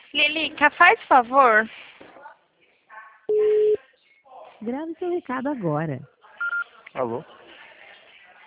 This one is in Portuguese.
Lilica, faz favor. Grave seu recado agora. Alô?